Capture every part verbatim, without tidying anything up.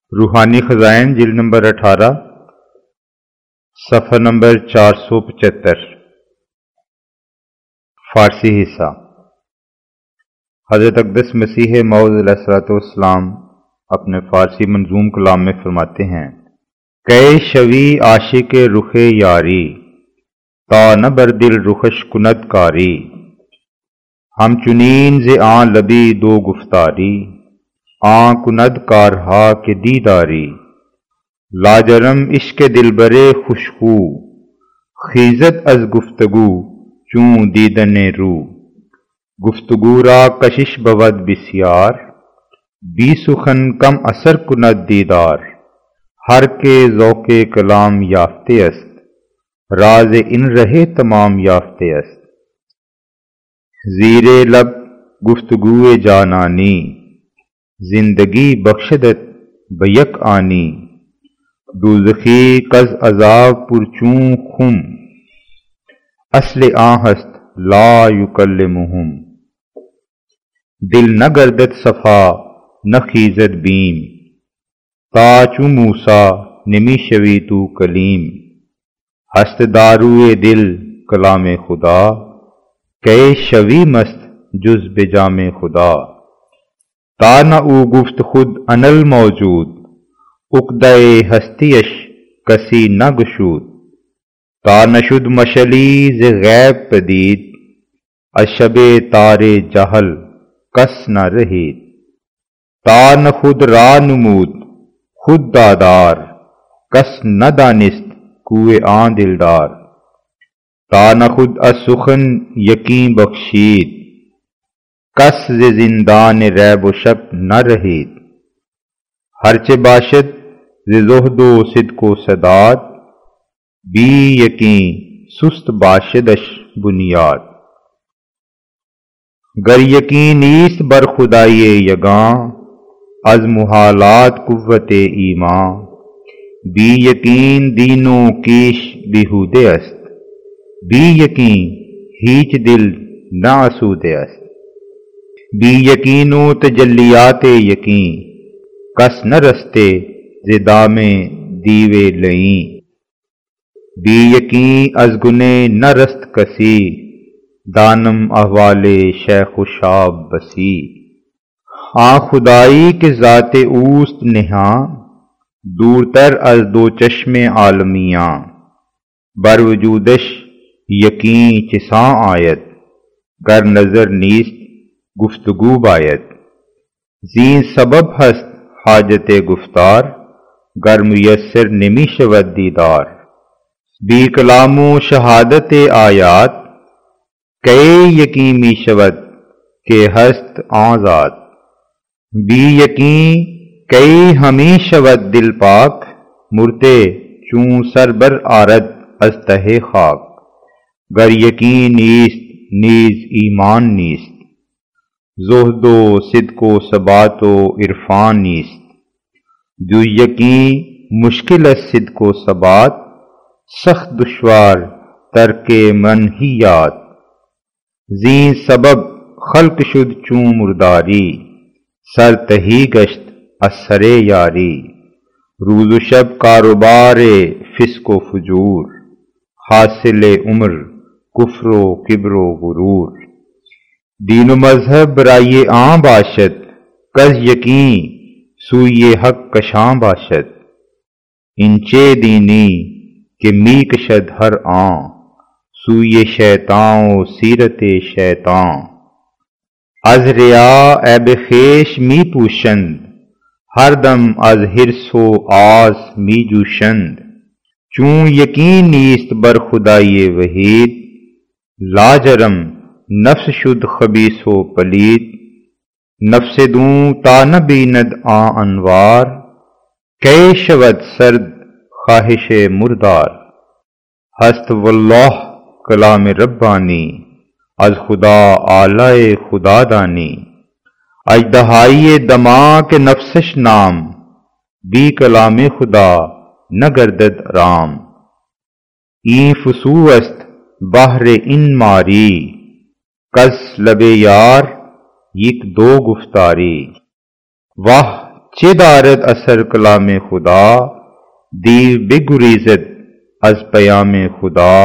روحانی خزائن جلد نمبر اٹھارہ صفحہ نمبر چار سو پچہتر فارسی حصہ۔ حضرت اقدس مسیح موعود علیہ الصلوۃ والسلام اپنے فارسی منظوم کلام میں فرماتے ہیں، کئے شوی عاشق رخ یاری، تا نہ بر دل رخش کند کاری، ہم چنین ز آں لبی دو گفتاری، آں کند کارہا کے دیداری، لاجرم عشق دلبر خوشخو، خیزت از گفتگو چوں دیدن رو، گفتگو را کشش بود بسیار، بی سخن کم اثر کند دیدار، ہر کے ذوق کلام یافتے است، راز ان رہے تمام یافتے است، زیر لب گفتگو جانانی، زندگی بخشدت بیک آنی، دوزخی کز عذاب پرچوں خم، اصل آں ہست لا یکلمہم، دل نہ گردد صفا نہ خیزد بیم، تا چو موسیٰ نمی شوی تو کلیم، ہست داروئے دل کلام خدا، کئے شوی مست جز بجام خدا، تا نہ او گفت خود انل موجود، عقدہ ہستیش کسی نہ گشود، تا نہ شد مشلی ز غیب پدید، از شب تار جہل کس نہ رہید، تا نہ خود را نمود خود دادار، کس نہ دانست کوئے آن دلدار، تا نہ خود از سخن یقین بخشید، کس ز زندان ریب و شک نہ رہید، ہرچہ باشد ز زہد و صدق و سداد، بی یقین سست باشدش بنیاد، گر یقین نیست بر خدای یگاں، از محالات قوت ایمان، بی یقین دین و کیش بیہودے است، بی یقین ہیچ دل نہ آسودے است، بی یقین و تجلیات یقین، کس نہ رستے ز دام دیو لئیں، بی یقین از گنے نہ رست کسی، دانم احوال شیخ و شاب بسی، آں خدائی کے ذات اوست نہاں، دور تر از دو چشم عالمیاں، بر وجودش یقین چساں آیت، گر نظر نیست گفتگو باید، زین سبب ہست حاجت گفتار، گر میسر نمی شود دیدار، بی کلام و شہادت آیات، کئے یقین می شود کہ ہست آں ذات، بی یقین کئے ہمیں شود دل پاک، مرتے چون سر بر آرد از تہ خاک، گر یقین نیست نیز ایمان نیست، زہد و صدق و ثبات و عرفان نیست، جو یقین مشکل است صدق و ثبات، سخت دشوار ترک منہیات، زین سبب خلق شد چون مرداری، سر تہی گشت از سر یاری، روز و شب کاروبار فسق و فجور، حاصل عمر کفر و کبر و غرور، دین و مذہب برائے آں باشد، کز یقین سوئی حق کشاں باشد، انچے دینی کہ می کشد ہر آں، سوئی شیطاں و سیرت شیطاں، از ریا عیب خویش می پوشند، ہر دم از حرص و آز می جوشند، چون یقین نیست بر خدای وحید، لاجرم نفس شد خبیث و پلید، نفس دوں تا نہ بیند آں انوار، کئے شود سرد خواہش مردار، ہست واللہ کلام ربانی، از خدا اعلی خدا دانی، اژدہائی دماغ نفسش نام، بی کلام خدا نہ گردد رام، این فسو است بحر ان ماری، کس لب یار یک دو گفتاری، واہ چه دارد اثر کلام خدا، دیو بگریزد از پیام خدا.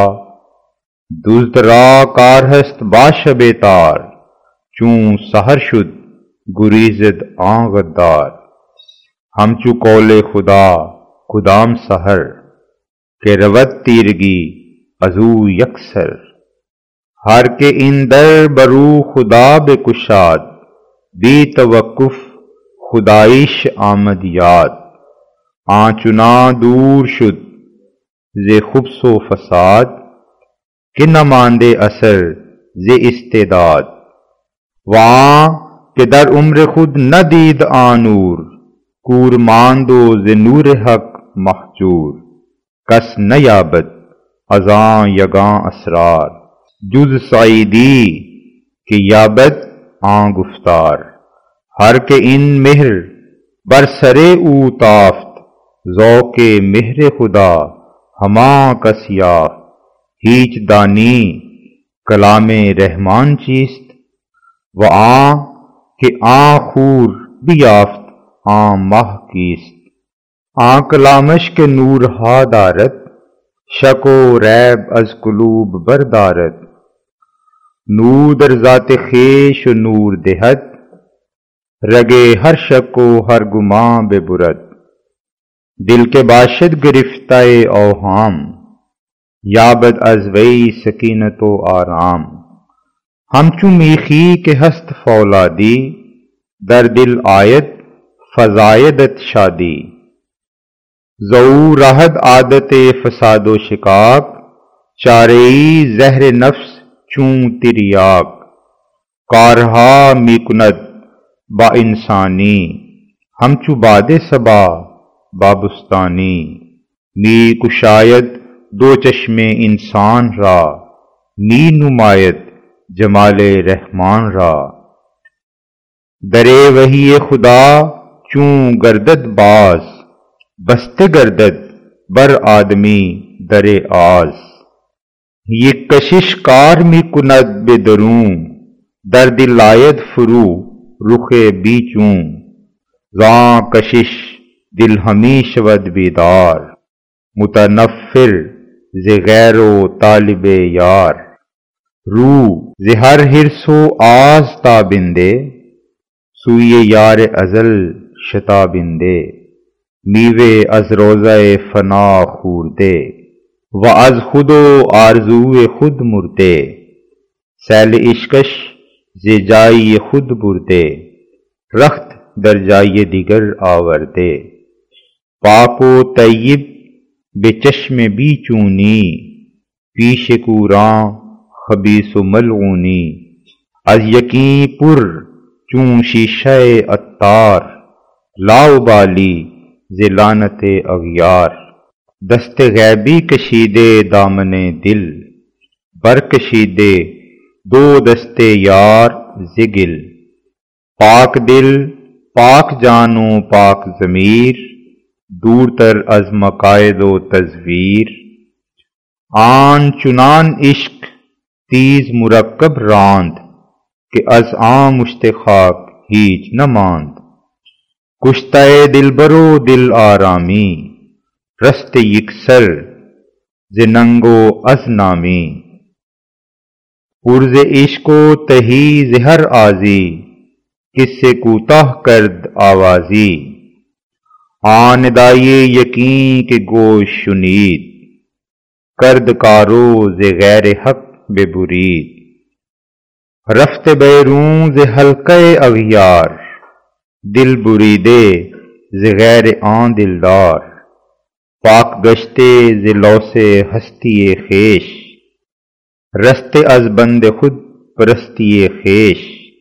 دزد را کار هست با شب تار، چون سحر شد گریزد آن غدار. همچو قول خدا کدام سحر، که رود تیرگی ازو یکسر. ہر کے ان در برو خدا بکشاد، بی توقف خدایش آمد یاد. آنچنا دور شد ز خبث و فساد، کہ نہ ماندے اثر ز استعداد. وہاں کہ در عمر خود نہ دید آن نور، کور ماندو ز نور حق محجور. کس نہ یابد از آن یگاں اسرار، جز سعیدی کہ یابد آن گفتار. ہر کہ ان مہر بر سرے او تافت، ذوق مہر خدا ہماں کس یافت. ہیچ دانی کلام رحمان چیست، و آن کہ آن خور بیافت آن ماہ کیست. آن کلامش کے نور ہا دارد، شک و ریب از قلوب بردارد. نور در ذات خویش و نور دہد، رگے ہر شک و ہر گماں بے برد. دل کے باشد گرفتہ اوہام، یابد از وی سکینت و آرام. ہمچو میخی کے ہست فولادی، در دل آید فزایدت شادی. زو رہد عادت فساد و شکاک، چارئی زہر نفس چون تریاک. کارہا می کند با انسانی، ہمچو باد صبا بابستانی. می کشاید دو چشم انسان را، می نماید جمال رحمان را. درے وحی خدا چون گردد باز، بستے گردد بر آدمی در آز. یہ کشش کار می کند بے درون، در دل آید فرو رخ بیچون. زاں کشش دل ہمی شود بیدار، متنفر ز غیر و طالب یار. رو ز ہر حرص و آز تابندے، سوی یار ازل شتابندے. میوے از روضہ فنا خوردے، و از خود و آرزو خود مردے. سیل عشقش ز جائی خود بردے، رخت در جائی دیگر آوردے. پاک و طیب بے چشم بی چونی، پیش کوراں خبیث و ملعونی. از یقین پر چون شیشہ عطار، لاابالی ز لعنت اغیار. دست غیبی کشیدے دامن دل، برکشیدے دو دست یار ز گل. پاک دل پاک جان و پاک ضمیر، دور تر از مقاید و تزویر. آن چنان عشق تیز مرکب راند، کہ از آن مشت خاک ہیچ نہ ماند. کشتہ دلبر و دل آرامی، رست یکسر ز ننگ و از نامی. پرز عشق و تہی ز ہر آزی، کس سے کوتاہ کرد آوازی. آن ندائے یقین کے گوش شنید، کرد کارو ز غیر حق بے برید. رفت بیرون ز حلقہ اغیار، دل بریدے ز غیر آن دلدار. پاک گشتے ز لوث ہستی خویش، رستے از بند خود پرستی خویش.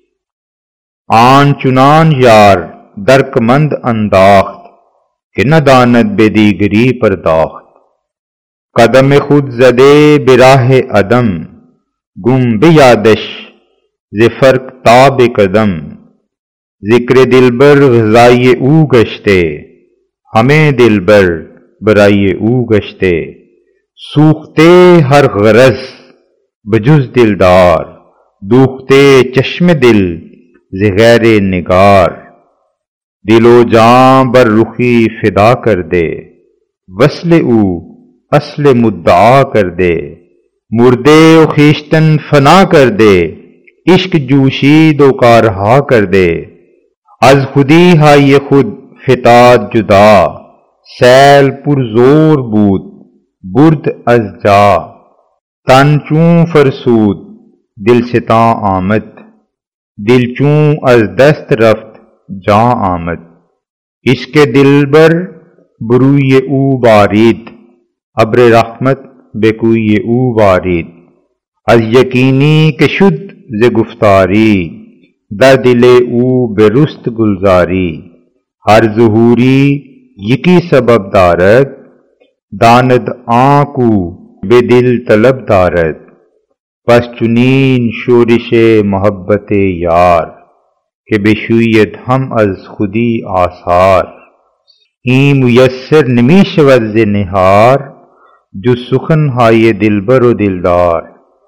آن چنان یار درک مند انداخت، کہ نہ داند بے دیگری پرداخت. قدم خود زدے براہ عدم، گم بیادش ز فرق تاب قدم. ذکر دلبر غذائی او گشتے، ہمیں دلبر برائی او گشتے. سوختے ہر غرض بجز دلدار، دوختے چشم دل ز غیر نگار. دل و جاں بر رخی فدا کر دے، وصل او اصل مدعا کر دے، مردے و خیشتن فنا کر دے، عشق جوشید و کارہا کر دے، از خودی ہائی خود فتاد جدا، سیل پر زور بود برد از جا، تن چون فرسود دل ستاں آمد، دل چون از دست رفت جاں آمد، عشق دلبر بروی او بارید، ابر رحمت بے کوئی او بارید، از یقینی که شد ز گفتاری، در دل او برست گلزاری، ہر ظہوری یکی سبب دارد، داند آنکو بے دل طلب دارد، پس چنین شورش محبت یار، کہ بشوید ہم از خودی آثار، این میسر نمی شود ز نہار، جو سخن های دلبر و دلدار،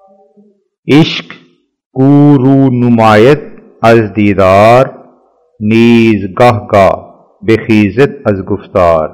عشق کو رو نماید از دیدار، نیز گاه گاه بخیزد از گفتار،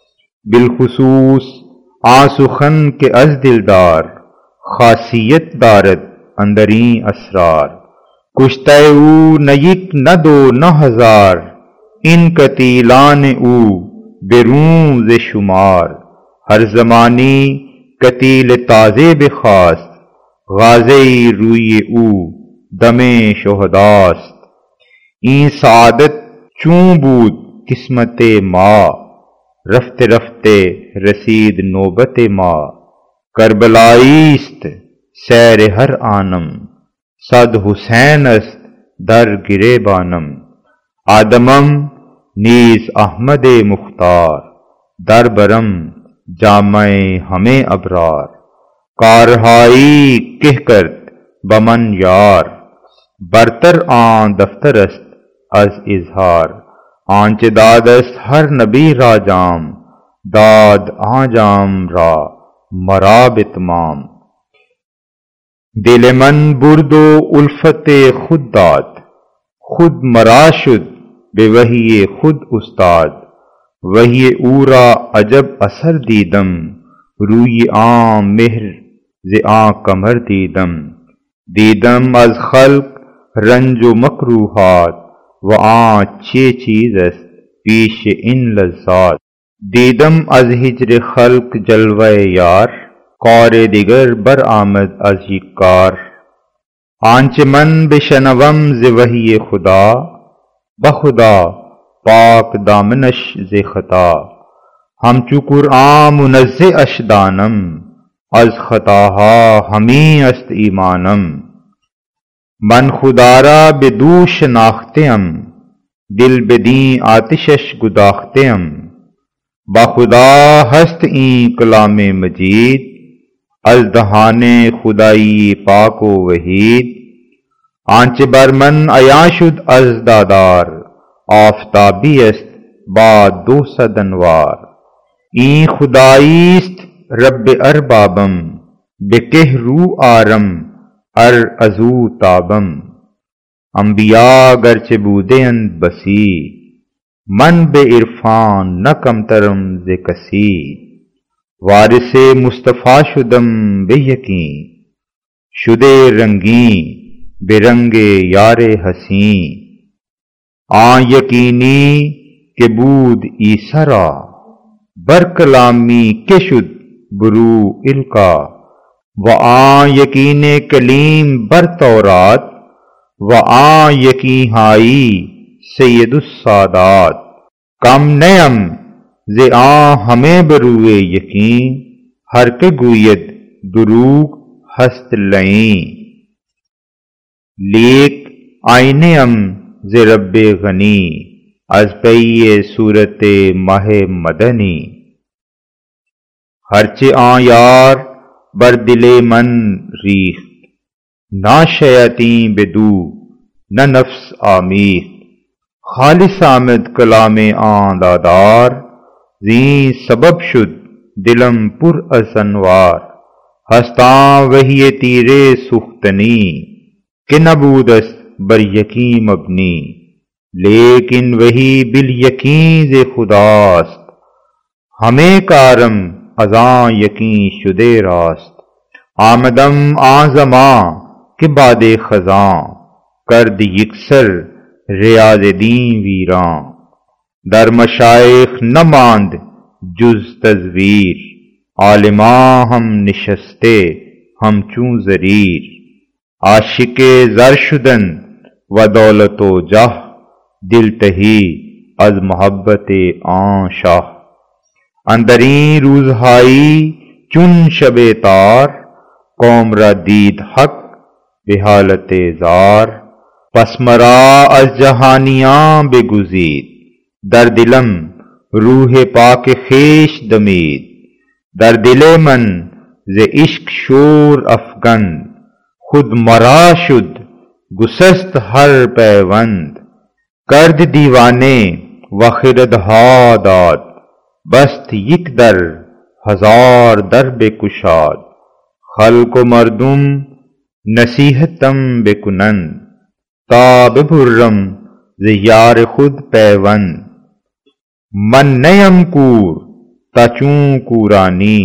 بالخصوص آن سخن که از دلدار، خاصیت دارد اندرین اسرار، کشته او نه یک نه دو نه هزار، این قتیلان او برون ز شمار، ہر زمانی قتیل تازے بخواست، غازه روی او دم شهداست، این سعادت چون بود قسمت ما، رفته رفته رسید نوبت ما، کربلایی است سیر هر آنم، صد حسین است در گریبانم، آدمم نیز احمد مختار، در برم جامع همه ابرار، کارهایی که کرد به من یار، برتر آن دفتر است از اظهار، آنچه داد است هر نبی را جام، داد آن جام را مرا به تمام، دل من برد و الفت خود داد، خود مرا شد به وحی خود استاد، وحی او را عجب اثر دیدم، روی آن مهر ز آن قمر دیدم، دیدم از خلق رنج و مکروهات، و آن چه چیز است پیش این لذات، دیدم از هجر خلق جلوه یار، کار دیگر بر آمد از یک کار، آنچه من بشنوم ز وحی خدا، بخدا پاک دامنش ز خطا، همچو قرآن منزه اش دانم، از خطاها همی است ایمانم، من خدا را به دو شناخته ام، دل بدین آتشش گداخته ام، با خدا هست این کلام مجید، از دهان خدایی پاک و وحید، آنچه بر من عیان شد از دادار، آفتابی است با دو صد انوار، این خدایی است رب اربابم، به که رو آرم ار ازو تابم، انبیا گرچه بوده اند بسی، من به عرفان نه کمترم ز کسی، وارث مصطفی شدم به یقین، شده رنگین به رنگ یار حسین، آن یقینی که بود عیسی را، بر کلامی که شد برو القا، و آن یقین کلیم بر تورات، و آن یقین هایی سید السادات، کم نیم ز آن همه بروی یقین، هر که گوید دروغ هست لعین، لیک آینه ام ز رب غنی، از پی صورت ماه مدنی، ہرچه آن یار بر دل من ریخت، نا شیاطین بدو نه نفس آمیخت، خالص آمد کلام آن دادار، زین سبب شد دلم پر از انوار، ہستاں وحی تیرے سوختنی، که نبود است بر یقین مبنی، لیکن وہی بالیقین ز خداست، ہمیں کارم ازاں یقین شدے راست۔ آمدم آن زماں کہ باد خزاں، کرد یکسر ریاض دین ویراں۔ در مشائخ نہ ماند جز تزویر، عالماں ہم نشستے ہم چون زریر۔ عاشق زر شدن و دولت و جاہ، دل تہی از محبت آن شاہ۔ اندرین روزہائی چون شب تار، قوم را دید حق به حالت زار۔ پس مرا از جہانیاں بگزید، در دلم روح پاک خویش دمید۔ در دل من ز عشق شور افکند، خود مرا شد گسست هر پیوند۔ کرد دیوانے و خردها داد، بست یک در ہزار در بگشاد۔ خلق و مردم نصیحتم بکنند، تا ببرم ز یار خود پیوند۔ من نیم کور تا چون کورانی،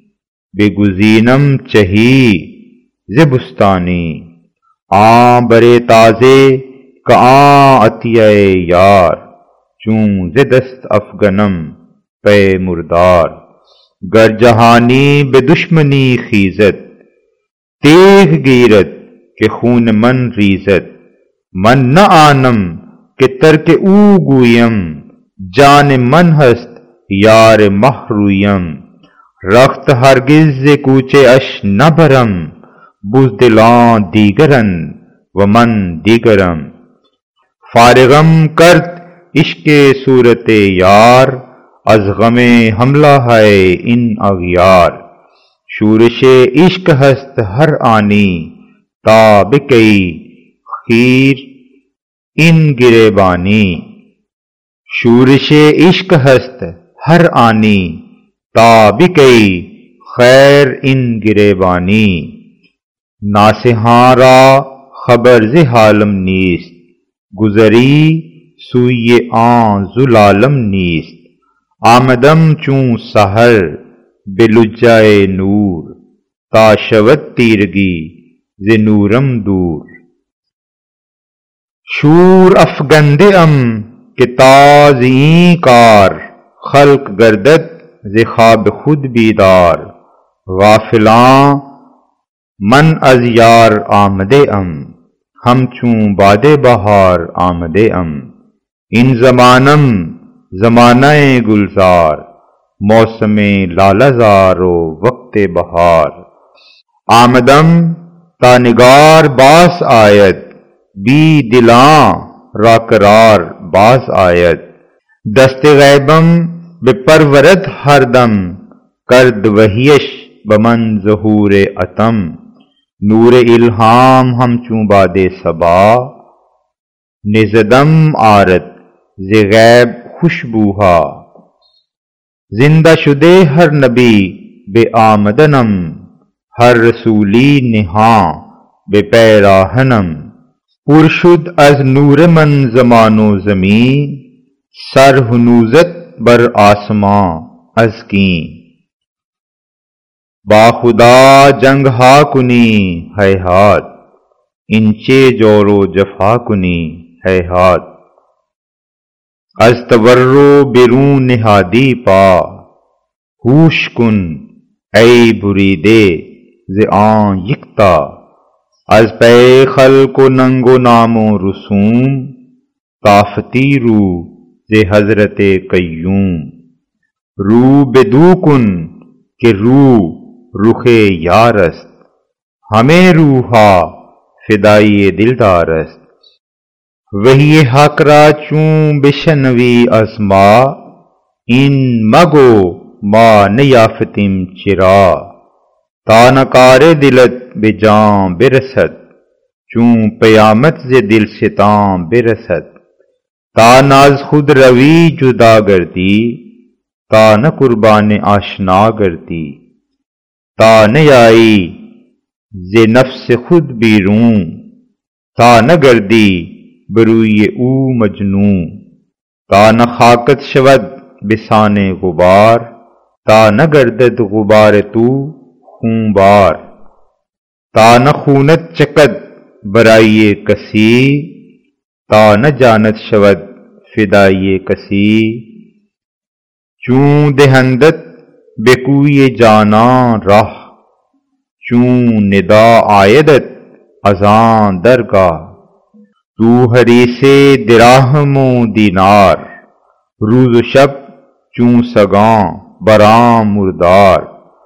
بگزینم چہی ز بستانی۔ آں برے تازے کہ آں عطیہ یار، چون ز دست افگنم پے مردار۔ گر جہانی به دشمنی خیزد، تیغ گیرد کہ خون من ریزد۔ من نہ آنم کہ ترک او گویم، جان من ہست یار مہ رویم۔ رخت ہرگز ز کوچ اش نہ برم، بزدلاں دیگرند و من دیگرم۔ فارغم کرد عشق صورت یار، از غم حملہ ہے ان اغیار۔ شورش عشق ہست ہر آنی، تا بکئی خیر ان گریبانی۔ شورش عشق ہست ہر آنی، تا بکئی خیر ان گریبانی۔ ناصحاں را خبر ز حالم نیست، گذری سوی آن ذوالعالم نیست۔ آمدم چون سحر به لجہ نور، تا شود تیرگی ز نورم دور۔ شور افگنده ام که تا ز این کار، خلق گردد ز خواب خود بیدار۔ غافلاں من از یار آمده ام، همچون باد بہار آمده ام۔ این زمانم زمانہ گلزار، موسم لاله زار و وقت بہار۔ آمدم تا نگار باز آید، بی دلاں را قرار باز آید۔ دست غیبم بپرورد ہر دم، کرد وحیش بمن ظہور عتم۔ نور الہام همچون باد صبا، نزدم آرد ز غیب خوشبوها۔ زندہ شده ہر نبی به آمدنم، هر رسولی نهان به پیراهنم۔ پر شد از نور من زمان و زمین، سر هنوزت بر آسمان از کین۔ با خدا جنگ ها کنی هیهات، اینچه جور و جفا کنی هیهات۔ از تورع برون نهادی پا، هوش کن ای بریده ز آن یکتا۔ از پی خلق و ننگ و نام و رسوم، طافتی رو ز حضرت قیوم۔ رو بدو کن کہ رو رخ یار است، ہمیں روحا فدای دلدار است۔ وحی حق را چون بشنوی از ما، این مگو ما نیافتیم چرا۔ تا نکار دلت به جان برسد، چون قیامت ز دلستان برسد۔ تا ناز خود روی جدا گردی، تا نہ قربان آشنا گردی۔ تا نیایی ز نفس خود بیرون، تا نہ گردی بروی او مجنوں تا نہ خاکت شود بسان غبار تا نہ گردد غبار تو خون بار تا نہ خونت چکد برائیے کسی تا نہ جانت شود فدائیے کسی چوں دہندت بے کوئے جاناں راہ چوں ندا آیدت ازاں درگاہ تو حریصے دراہم و دینار روز و شب چوں سگاں براں مردار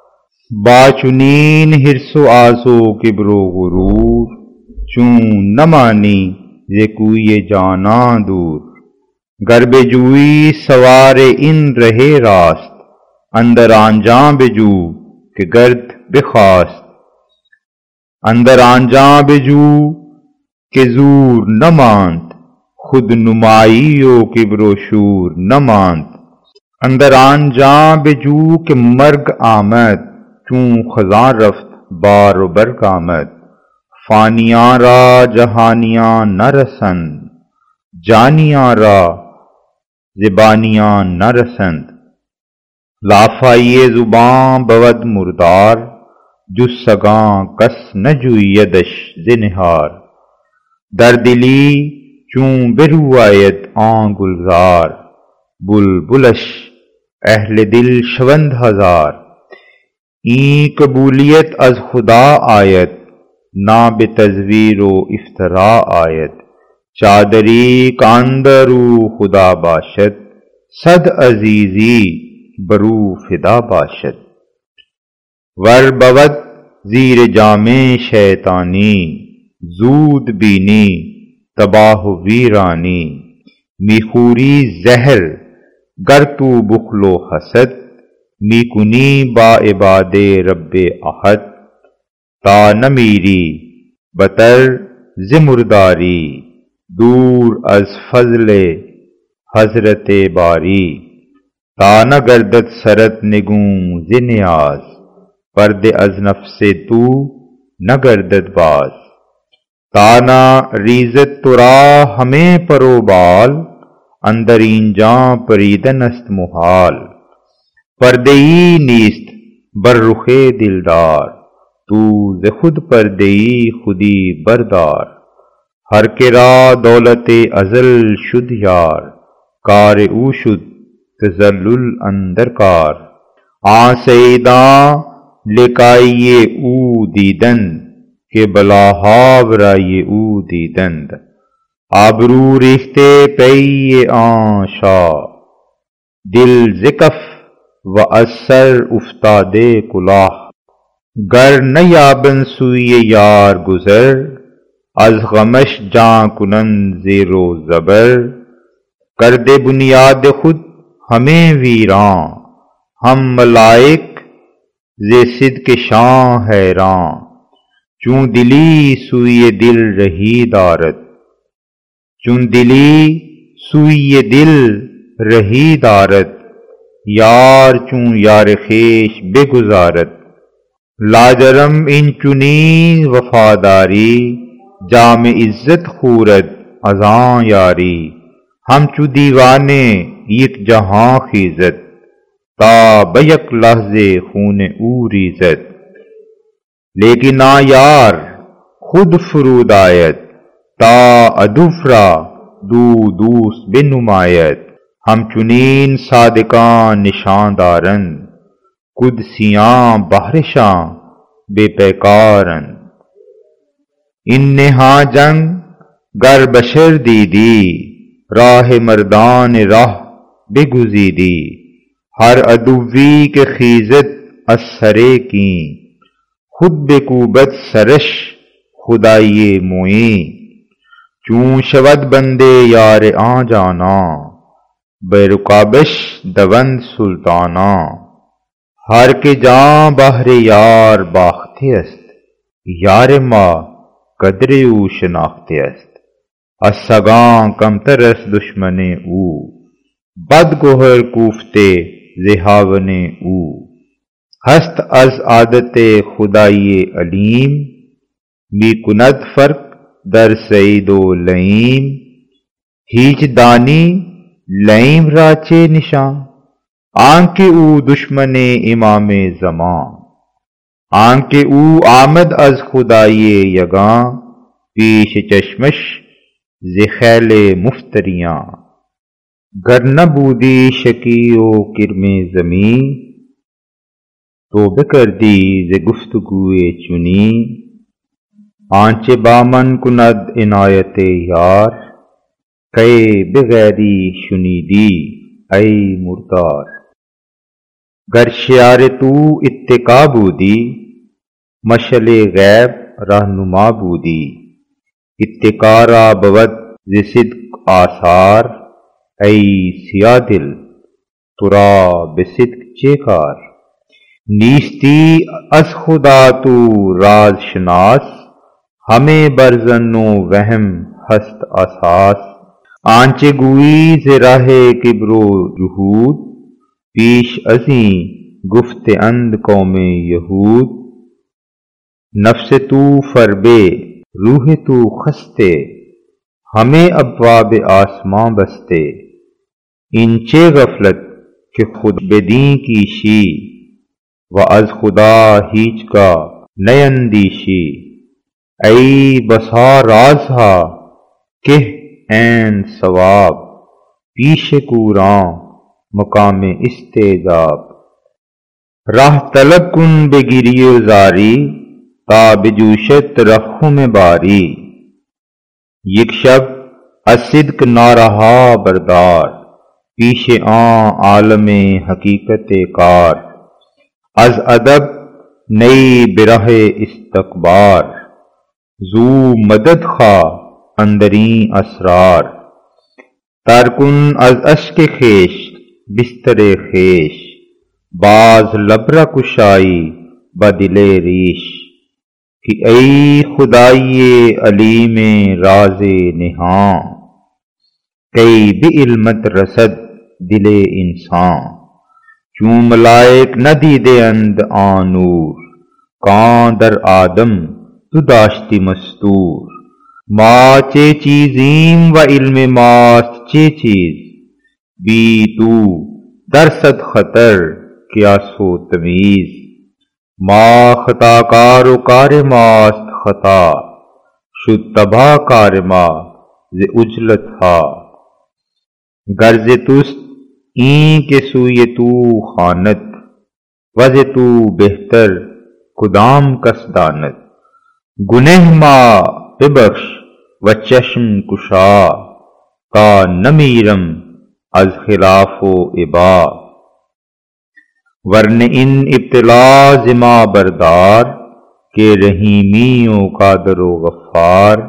باچنین حرص و آز و کبر و غرور چوں نہ مانی ز کوئے جاناں دور گر بجوئی سوار ان رہے راست اندر آنجاں بجو کہ گرد بخواست اندر آنجاں بجو کہ زور نہ ماند خود نمائی و کبر و شور نہ ماند اندر آنجاں بجو کہ مرگ آمد چوں خزاں رفت بار و برگ آمد فانیاں را جہانیاں نہ رسند جانیاں را زبانیاں نہ رسند لافائی زباں بود مردار جس سگاں کس نہ جویدش زنہار در دلی چوں برو آید آن گلزار بلبلش اہل دل شوند ہزار این قبولیت از خدا آید نہ بے تزویر و افطرا آید چادری کاندرو خدا باشد صد عزیزی برو فدا باشد ور بود زیر جام شیطانی زود بینی تباہ و ویرانی میخوری زہر گر تو بخل و حسد می کنی با عباد رب احد تا نہ میری بتر ز مرداری دور از فضل حضرت باری تا نہ گردد سرت نگوں ز نیاز پردے از نفس تو نہ گردد باز تا نہ ریزت ترا ہمیں پرو بال اندر اینجاں پریدن است محال پردئی نیست بر رخ دلدار تو ز خود پردئی خودی بردار ہر کے را دولت ازل شد یار کار او شد تذلل اندر کار آ سیداں لکائیے او دیدند کہ بلا برائیے او دیدند آبرو ریختے پئی آن شاہ دل زکف و از سر افتادے کلاه گر نہ یابن سوی یار گزر از غمش جاں کنند زیر و زبر کردے بنیاد خود ہمیں ویراں ہم ملائک ز صدق شاں حیراں چون دلی سوی دل رہی دارد چون دلی سوی دل رہی دارد یار چون یار خیش بگزارد لاجرم ان چنی وفاداری جام عزت خورد ازاں یاری ہم چو دیوانے یک جہاں خیزد تا بیک لحظے خون او ریزد لیکن آ یار خود فرود آید تا ادفرا دو دوست بنماید ہم چنین صادقان نشان دارند قدسیاں بہرشاں بے پیکارند ان نہاں جنگ گر بشر دیدی راہ مردان راہ بگزیدی ہر عدوی کے خیزت از سرے کی خود بکوبت سرش خدائی موئیں چون شود بندے یار آ جانا بے رکابش دوند سلطانا ہر کے جاں بہر یار باختے است یار ما قدر او شناختے است از سگاں کمتر است دشمن او بد گوہر کوفتے زہاون او ہست از عادت خدائی علیم می کند فرق در سعید و لئیم ہیچ دانی لیم راچے نشاں آنکھ او دشمن امام زمان آنکھ او آمد از خدائی یگاں پیش چشمش ز خیل مفتریاں گر نہ بودی شکی و کرم زمیں توبہ کردی ز گفتگوئے چنی آنچ بامن کند عنایت یار کئے بغیری شنیدی ای مردار گر شیار تو اتقا بودی مشل غیب رہنما بودی اتقا را بود ز صدق آثار ای سیاہ دل ترا بصدق چے کار نیستی از خدا تو راز شناس ہمیں برزن و وہم ہست اساس آنچ گوئی ز راہ کبر و جہود پیش ازیں گفت اند قوم یہود نفس تو فربے روح تو خستے ہمیں ابواب آسماں بستے انچے غفلت کہ خود بدیں کی شی و از خدا ہیچ کا نیندیشی ای بسا راز ہا کہ این ثواب پیش کوراں مقام استعجاب راہ طلب کن بگیری و زاری تا بجوشت رخم باری یک شب از صدق نہ رہا بردار پیش آن عالم حقیقت کار از ادب نئی براہ استکبار زو مدد خواہ اندرین اسرار ترکن از اشک خیش بستر خیش باز لبرہ کشائی بدل ریش کہ ای خدائی علیم راز نہاں کئی بھی علمت رسد دل انسان چون ملائک نہ دیدے اند آن نور کاں در آدم تو داشتی مستور ما چے چیزیم و علم ماست چے چیز بی تو در صد خطر کیا سو تمیز ما خطا کار و کار ماست خطا شد تباہ کار ما ز عجلت ہا غرض توست این کے سوی تو خانت وز تو بہتر کدام کس دانت گنہ ما ببخش و چشم کشا تا نمیرم از خلاف و ابا ورن ان ابتلا زما بردار کہ رحیمی و قادر و غفار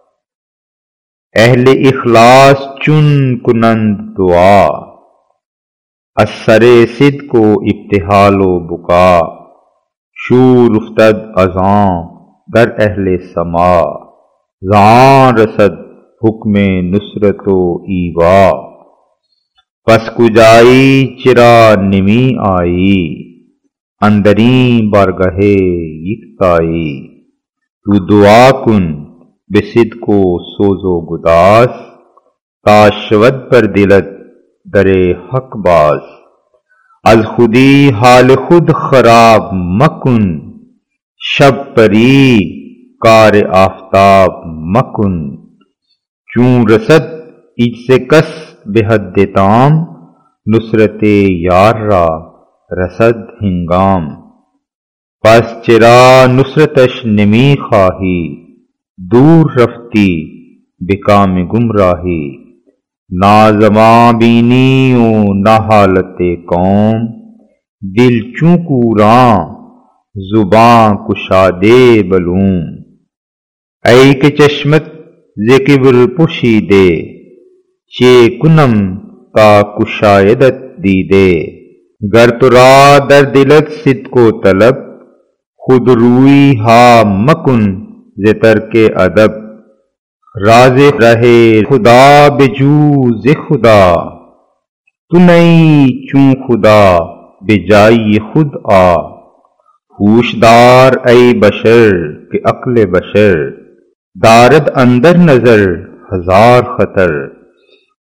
اہل اخلاص چن کنند دعا از سر صدق و ابتحال و بکا شور افتد ازاں در اہل سما زاں رسد حکم نصرت و ایوا پس کجائی چرا نمی آئی اندرین بارگاہ یکتائی تو دعا کن بصدق و سوز و گداس تا شود پر دلت در حق باز از خودی حال خود خراب مکن شب پری کار آفتاب مکن چون رسد ایج سے کس بحد تام نصرت یار را رسد ہنگام پس چرا نصرتش نمی خواہی دور رفتی بکام گمراہی نا زماں بینی و نا حالت قوم دل چوں کوراں زباں کشادے بلوم ای کہ چشمت ز کبر پوشیدے چے کنم تا کشایدت دیدے گر ترا در دلت صدق و طلب خود روئی ہا مکن ز ترک ادب راز رہے خدا بجو ز خدا تو نہیں چون خدا بجائی خود آ ہوشدار ای بشر کہ عقل بشر دارد اندر نظر ہزار خطر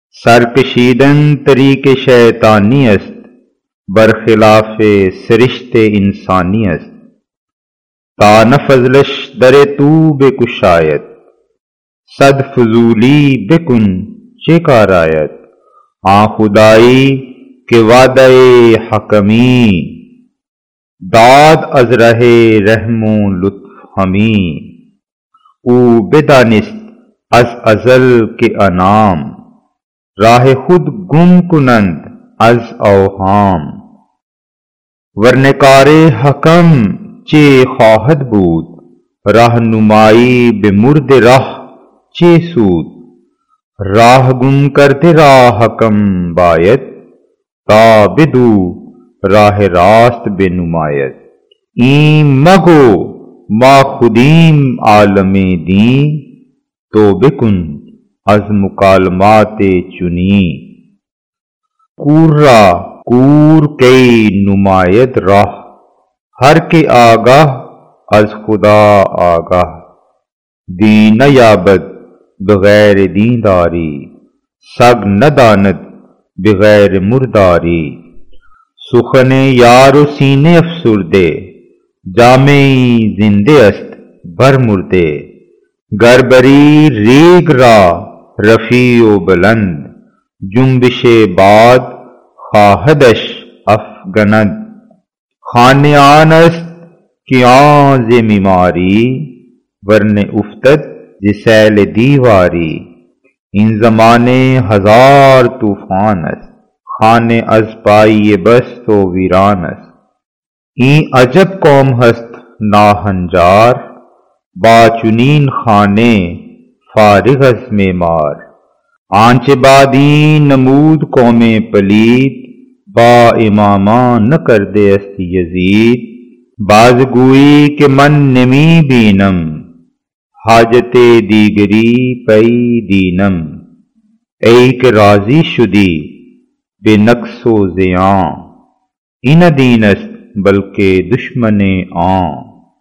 سرکشیدن طریق شیطانی است، برخلاف سرشت انسانی است. تا نه فضلش در تو بگشاید، صد فضولی بکن چه کار آید. آن خدایی که وعده حکمی، داد از ره رحم و لطف همی. او بدانست از ازل که انام، راه خود گم کنند از اوهام. ورنکار حکم چه خواهد بود، راهنمایی به مرد راه چه سود. راہ گم کرتے را حکم باید، تا بدو راہ راست بنماید. این مگو ما خودیم عالم دین، تو بکن از مکالمات چنی. کور را کور کی نماید راہ، ہر کے آگاہ از خدا آگاہ. دین یابد بغیر دینداری، سگ نداند بغیر مرداری. سخن یار و سینے افسردے، جامعی زندے است بر مردے. گربری ریگ را رفیع و بلند، جنبش باد خواہدش افگند. خانه آن است که آن ز بیماری، ورنه افتد ز سیل دیواری. این زمانه ہزار طوفان است، خانه از پای بست و ویران است. این عجب قوم هست ناهنجار، با چنین خانه فارغ از معمار. آنچه بعدی نمود قوم پلید، با امامان نکرده است یزید. بازگویی که من نمی بینم، حاجت دیگری پی دینم. ای که راضی شدی به نقص و زیان، این دین است بلکه دشمن آن.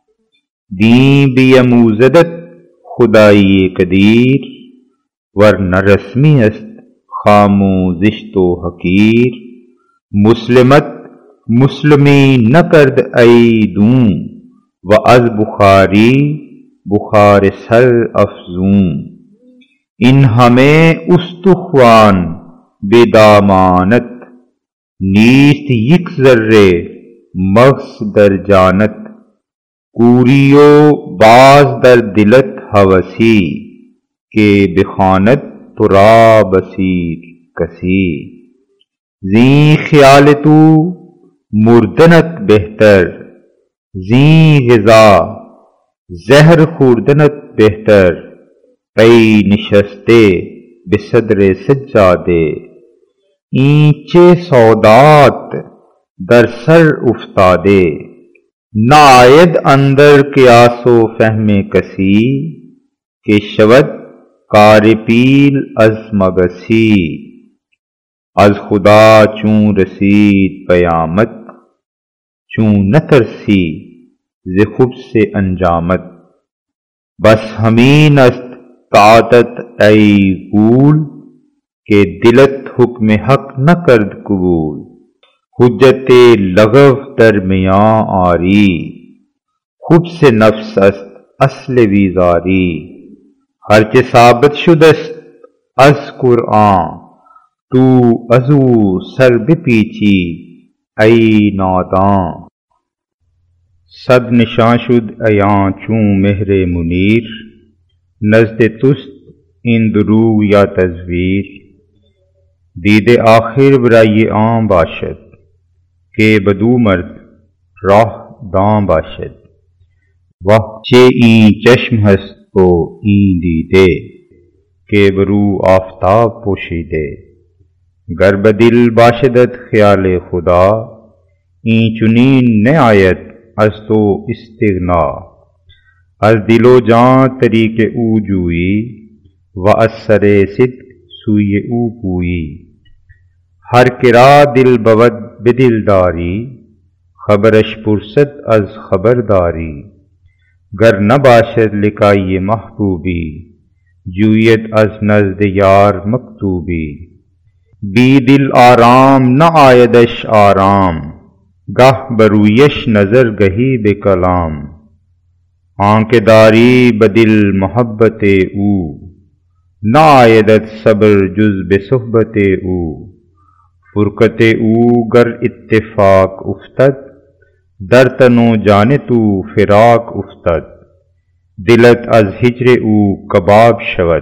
دین بیاموزدت خدای قدیر، ورنه رسمی است خام و زشت و حقیر. مسلمت مسلمی نکرد ای دون، و از بخاری بخار سر افزون. این همه استخوان به دامانت، نیست یک ذره مغز در جانت. کوری و باز در دلت هوسی، که بخواند تو را بصیر کسی. زین خیال تو مردنت بهتر، زین غذا زهر خوردنت بهتر. ای نشسته به صدر سجاده، این چه سودات در سر افتاده. ناید اندر قیاس و فهم کسی، که شود کار پیل از مگسی. از خدا چون رسید قیامت، چون نترسی ز خبث انجامت. بس همین است طاعتت ای گول، کہ دلت حکم حق نکرد قبول. حجت لغو درمیان آری، خبث نفس است اصل بیزاری. هرچه ثابت شدست از قرآن، تو ازو سر بپیچی ای نادان. صد نشان شد عیان چون مهر منیر، نزد توست این دروغ یا تزویر. دید آخر برای آن باشد، که بدو مرد راه دان باشد. واه چه این چشم هست و این دیده، که برو آفتاب پوشیده. گر بدل باشدت خیال خدا، این چنین نآید از تو استغنا. از دل و جان طریق او جویی، و از سر صدق سوی او پویی. ہر کرا دل بود بدلداری، خبرش پرسد از خبرداری. گر نباشد لقای محبوبی، جوید از نزد یار مکتوبی. بی دل آرام نہ آیدش آرام، گہ برویش نظر گہی بے کلام، آنکھ داری بدل محبت او، نہ آیدت صبر جز بے صحبت او، فرقت او گر اتفاق افتد، در تن و جان تو فراق افتد، دلت از ہجر او کباب شود،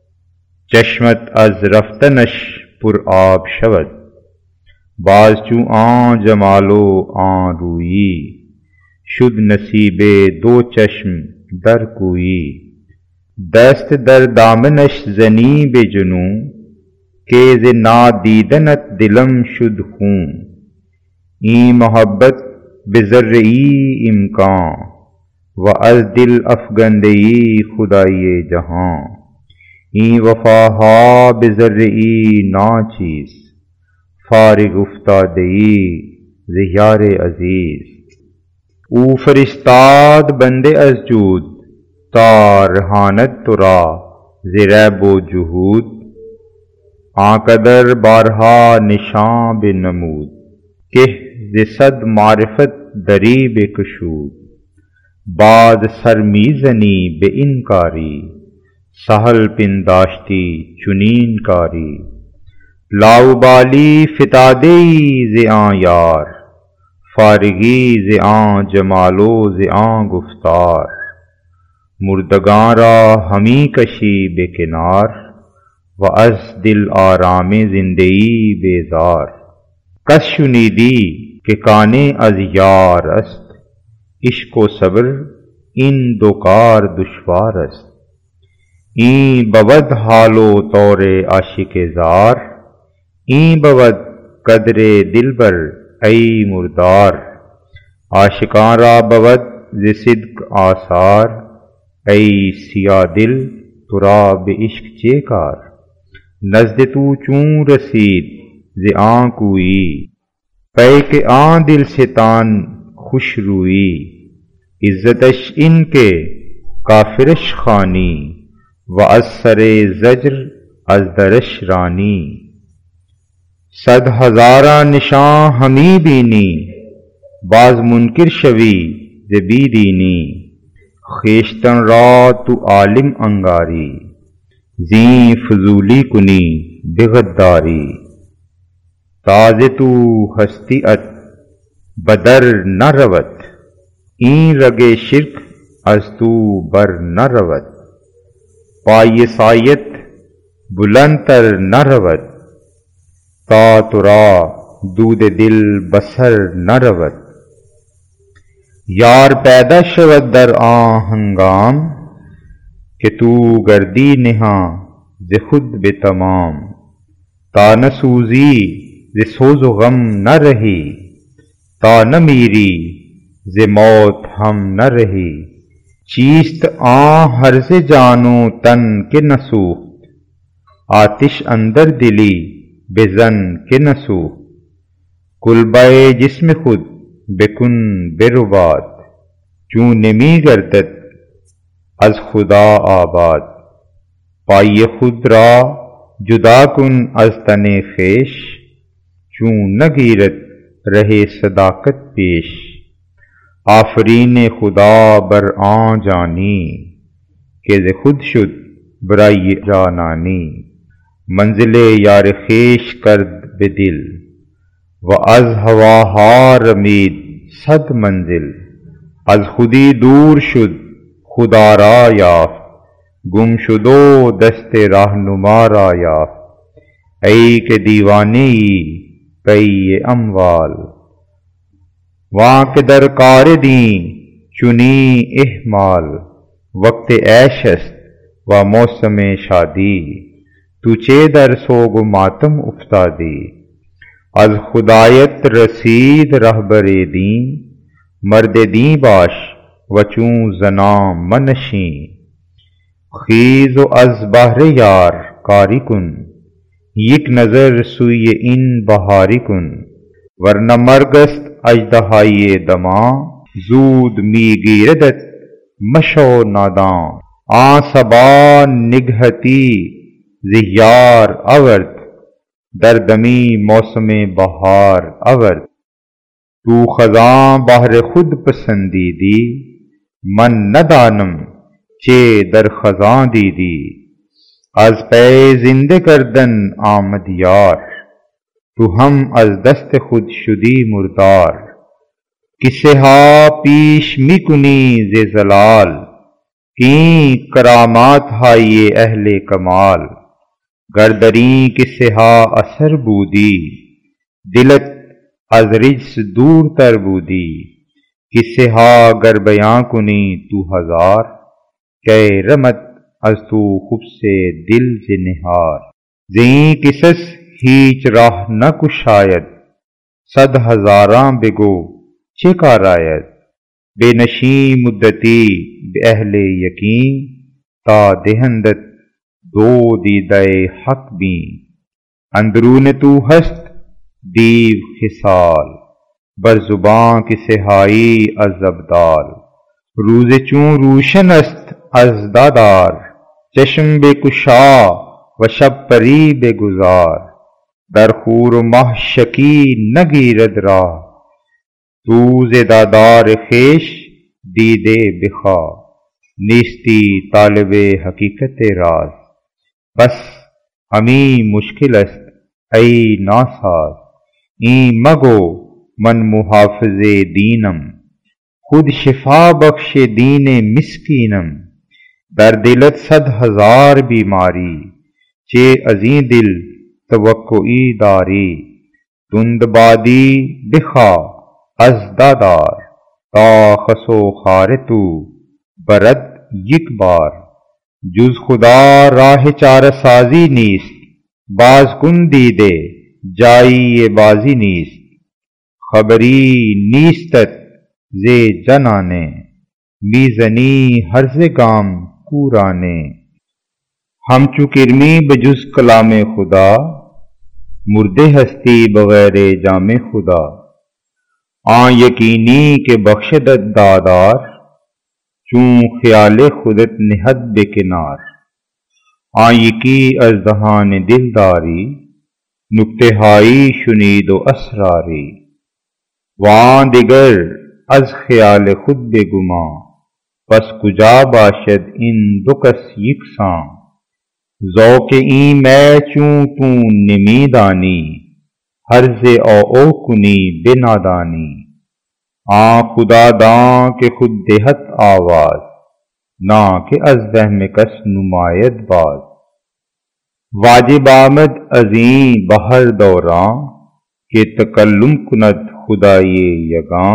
چشمت از رفتنش پر آب شود، باز چون آن جمال و آن رویی، شد نصیب دو چشم در کویی، دست در دامنش زنی بے جنوں، کہ ز نادیدنت دلم شد خوں، این محبت بذرئی امکان، و از دل افگندئی خدائی جہاں، این وفاہا بذرئی ناچیز، فارغ افتادئی ز یار عزیز، او فرستاد بندے از جود، تا رہاند ترا ز ریب و جہود، آن قدر بارہا نشاں بنمود، کہ ز صد معرفت دری بے کشود، بعد سر می زنی بے انکاری، سہل پنداشتی چنین کاری، لاابالی فتادئی ز آن یار، فارغی ز آن جمال و ز آن گفتار، مردگاں را ہمی کشی بے کنار، و از دل آرام زندئی بیزار، کس شنیدی کہ کان از یار است، عشق و صبر این دو کار دشوار است، این بود حال و طور عاشق زار، این بود قدر دلبر ای مردار، عاشقاں را بود ز صدق آثار، ای سیاہ دل ترا بے عشق چے کار، نزد تو چون رسید ز آن کوئی، پیک آن دل ستان خوش روئی، عزتش ان کے کافرش خوانی، و از سر زجر از درش رانی، صد ہزارہ نشاں ہمی بینی، باز منکر شوی ز بی دینی، خویشتن را تو عالم انگاری، زیں فضولی کنی بے غداری، تاز تو ہستی ات بدر نہ رود، این رگ شرک از تو بر نہ رود، پای سایت بلند تر نہ رود، تا ترا دود دل بسر نہ رود، یار پیدا شود در آن ہنگام، کہ تو گردی نہاں ز خود بے تمام، تا نہ سوزی ز سوز و غم نہ رہی، تا نہ میری ز موت ہم نہ رہی، چیست آن ہرز جان و تن کے نہ سوخت، آتش اندر دلی بزن کے نہ سوخت، کلبہ جسم خود بکن برباد، چون نمی گردد از خدا آباد، پای خود را جدا کن از تن خویش، چون نگیرد رہ صداقت پیش، آفرین خدا بر آن جانی، کہ ز خود شد برائی جانانی، منزل یار خویش کرد به دل، و از هواها رمید صد منزل، از خودی دور شد خدا را یافت، گم شد و دست راہنما را یافت، ای که دیوانه ای پی اموال، وہاں کے در کار دیں چنی احمال، وقت عیش است و موسم شادی، تو چے در سوگ و ماتم افتادی، از خدایت رسید رہبر دین، مرد دین باش و چون زنا منشین، خیز و از بہر یار کاری کن، یک نظر سوی این بہاری کن، ورنہ مرگ است اژدہائی دماں، زود می گیردت مشو ناداں، آن صبا نگہتی ز یار آورد، دردمی موسم بہار اورد تو خزاں بہر خود پسندیدی من ندانم چے در خزاں دیدی از پے زنده کردن آمد یار تو هم از دست خود شدی مردار قصه ها پیش می کنی ز زلال کی کرامات های اهل کمال گر دری قصه ها اثر بودی دلت از رجس دور تر بودی قصه ها گر بیان کنی تو ہزار کہ رمت از تو خوب سے دل ز نہار زین قصص هیچ راہ نہ کشاید صد ہزاراں بگو چه کار آید بے نشی مدتی به اهل یقین تا دهندت دو دیدہ حق بین اندرون تو ہست دیو خصال بر زبان کی سہائی از ابدال روز چون روشن است از دادار چشم بے کشا و شب پری بے گزار در خور و مه شکی نگیرد راه تو ز دادار خویش دیده بخوا نیستی طالب حقیقت راز بس ہمیں مشکل است ای ناساز این مگو من محافظ دینم خود شفا بخش دین مسکینم در دلت صد ہزار بیماری چے ازیں دل توقعی داری تند بادی بخوا از دادار تا خسو خار تو برد یک بار جز خدا راہ چارہ سازی نیست باز کن دیدے جائی بازی نیست خبری نیستت ز جنانے میزنی ہرز گام کورانے ہم چو کرمی بجز کلام خدا مردے ہستی بغیر جام خدا آن یقینی کہ بخشدت دادار چون خیال خودت نہد بے کنار آن یکی از دہان دلداری نکتے ہائی شنید و اسراری وان دیگر از خیال خود بے گما پس کجا باشد ان دو کس یکساں ذوق این میں چون تو نمی دانی حرز او او کنی بے نادانی آن خدا داں کہ خود دہت آواز نہ کہ از وہم کس نماید باز واجب آمد ازیں بہر دوراں کہ تکلم کند خدای یگاں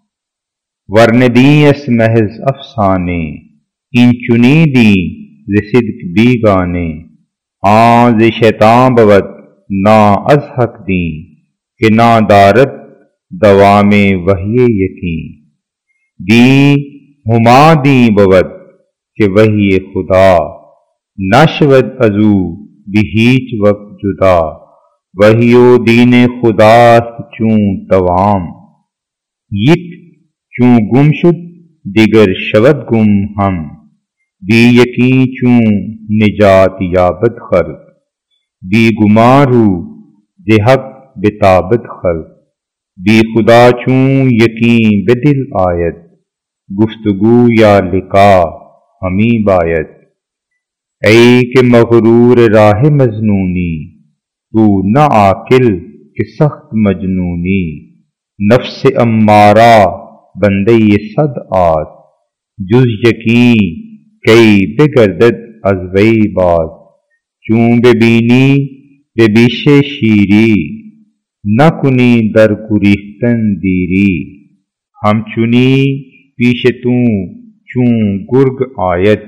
ورن دیں اس محض افسانے این چنی دیں ز صدق بیگانے آن ز شیطان بود نا از حق دیں کہ نا دارت دوام وحی یقین دیں ہما دیں بود کہ وحی خدا نشود ازو بھی ہیچ وقت جدا وحی و دین خدا چون دوام یک چون گم شد دیگر شود گم ہم بی یقین چون نجات یابد خلق بی گمارو ز حق بتابد خلق بی خدا چون یقین بدل آید گفتگو یا لقا ہمیں باید ای کہ مغرور راہ مجنونی تو نہ عاقل کہ سخت مجنونی نفس امارہ بندے صد آت جز یقین کئی بگردد از وی بات چون ببینی به بیش شیری نکنی در گریختن دیری همچنی پیش تو چون گرگ آید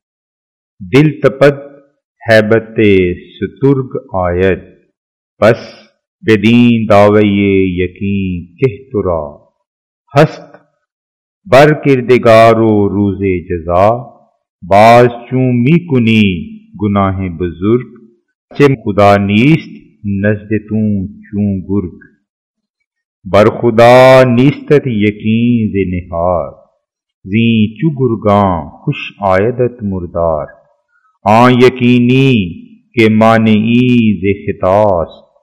دل تپد ہیبت سترگ آید پس بدین دعوی یقین کہ ترا ہست بر کردگار و روز جزا باز چون می کنی گناہ بزرگ چه خدا نیست نزد تو چون گرگ بر خدا نیستت یقین ز نہار زین چو گرگاں خوش آیدت مردار آن یقینی کہ مانعی ز خطاست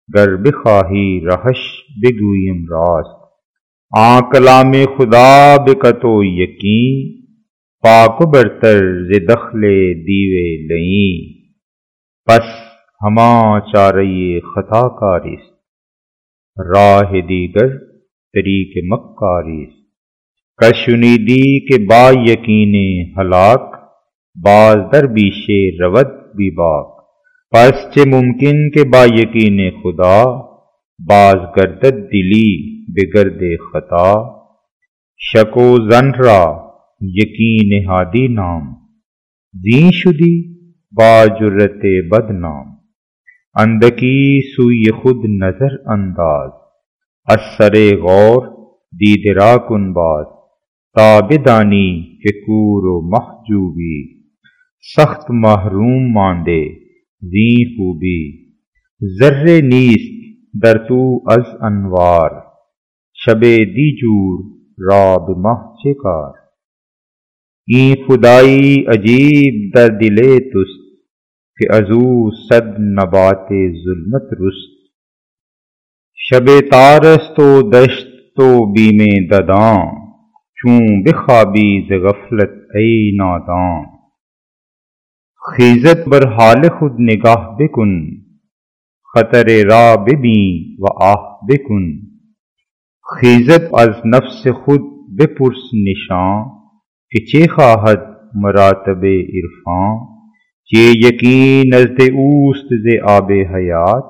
گر بخواہی رہش بگویم راست آن کلام خدا بکتو یقین پاک و برتر ز دخل دیوے لئیں پس ہما چارئی خطا کاریست راہ دیگر طریق مکاریست کس شنیدی کہ با یقین ہلاک باز در بیش رود بی باک پس چه ممکن کہ با یقین خدا باز گردد دلی بگرد خطا شک و ظن را یقین ہادی نام زین شدی با جرت بدنام اندکی سوی خود نظر انداز از سر غور دید را کن باز تا بدانی کہ کور و محجوبی سخت محروم ماندے زین خوبی ذرے نیست در تو از انوار شب دیجور را بمہ چه کار این خدائی عجیب در دل توست کہ ازو صد نبات ظلمت رست شب تارست و دشت تو بیم دداں چون بخوابی ز غفلت ای ناداں خیزت بر حال خود نگاہ بکن خطر را ببین و آہ بکن خیزت از نفس خود بپرس نشان کہ چه خواهد مراتب عرفان چه یقین نزد اوست ز آب حیات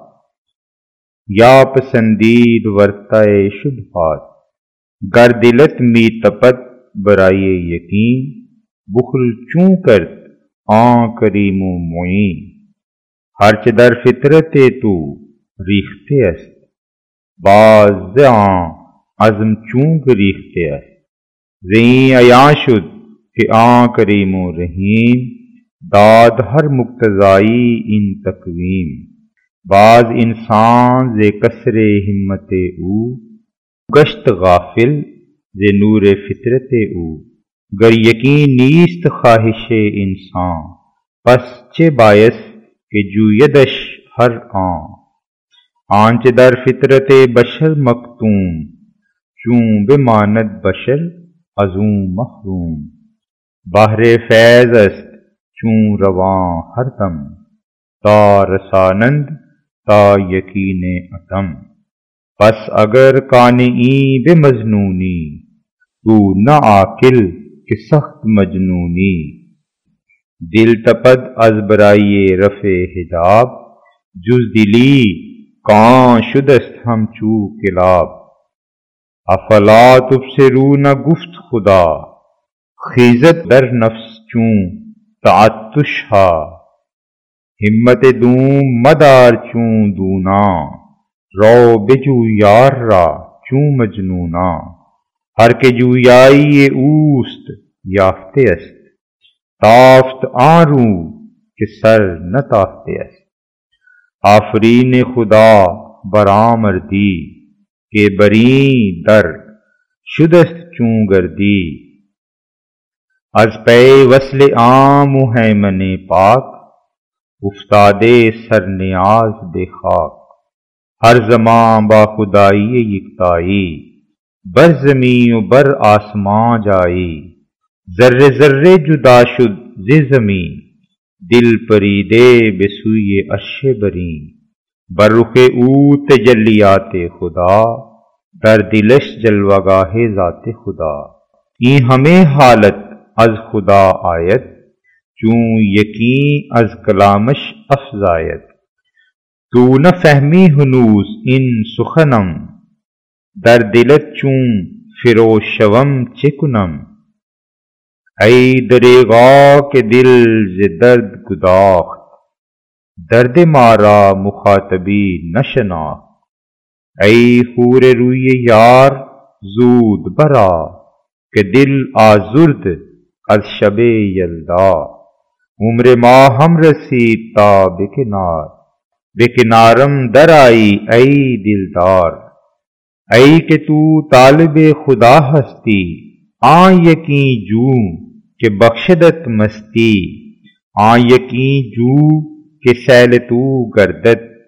یا پسندید ورطہ شبہات گر دلت می تپد برائے یقین بخل چون کرد آن کریم و معین ہرچ در فطرت تو ریخته است باز ز آن عزم چون گریخته است زین عیان شد کہ آن کریم و رحیم داد ہر مقتضائی ان تقویم بعض انسان ز کسر ہمت او گشت غافل ز نور فطرت او گر یقین نیست خواہش انسان پس چه باعث کہ جویدش ہر آن آنچ در فطرت بشر مکتوم چون بماند بشر ازو محروم بحر فیض است چون رواں ہر دم تا رسانند تا یقین عدم پس اگر کانئی بمظنونی تو نہ عاقل کہ سخت مجنونی دل تپد از برائے رفع حجاب جز دلی کان شدست ہمچو کلاب افلا تبصرون گفت خدا خیزت در نفس چون تعطش ہا ہمت دوم مدار چون دونا رو بجو یار را چون مجنونا ہر کے جویائی اوست یافته است تافت آن رو کہ سر نہ تافته است آفرین خدا برآمردی کہ برین در شدست چون گردی از پی وصل عام مہیمن پاک افتادے سر نیاز بے خاک ہر زمان با خدائی یکتائی بر زمین و بر آسمان جائی ذرے ذرے جدا شد ز زمین دل پریدے بسوی عرش برین بر رخ او تجلیات خدا در دلش جلوگاہ ذات خدا این ہمیں حالت از خدا آیت چون یقین از کلامش افزاید تو نہ فہمی ہنوز ان سخنم در دلت چون فروز شوم چه کنم ای دریغا کہ دل ز درد گداخت درد مارا مخاطبی نشناخت ای حور روی یار زود برآ کہ دل آزرد از شب یلدا عمر ما ہم رسید تا بکنار بکنارم در آئی ای دلدار ای کہ تو طالب خدا ہستی آن یقین جو کہ بخشدت مستی آن یقین جو کہ سیل تو گردد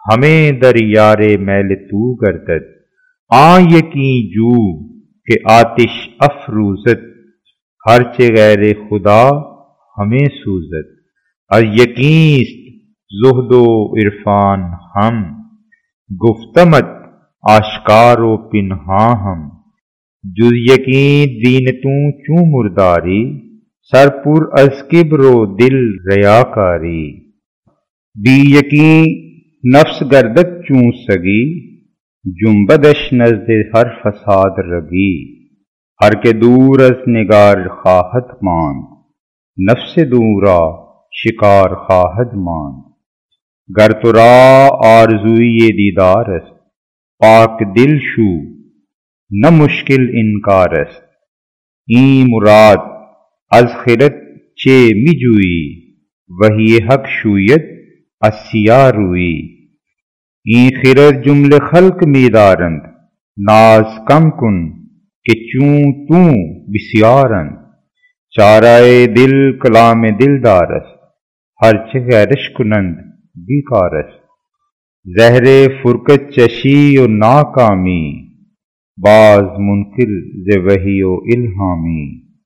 ہمیں در یار میل تو گردد آ یقین جو کہ آتش افروزت ہرچہ غیر خدا ہمیں سوزد از یقین زہد و عرفان ہم گفتمت آشکار و پنہاں ہم جز یقین زینتوں چوں مرداری سر پر از کبر و دل ریاکاری بی یقین نفس گردد چوں سگی جنبدش نزد ہر فساد رگی ہر کے دور از نگار خواہد ماند نفس دورا شکار خواہد ماند گر تو را آرزوی دیدار است پاک دل شو نہ مشکل انکار است این مراد از خرد چے می جوئی وہی حق شوید از سیاہ روئی این خرد جمل خلق می دارند ناز کم کن کہ چوں توں بسیارند چارۂ دل کلام دل دارست ہرچہ غیرش کنند بیکار است زہر فرقت چشی و ناکامی باز منکر ز وحی و الہامی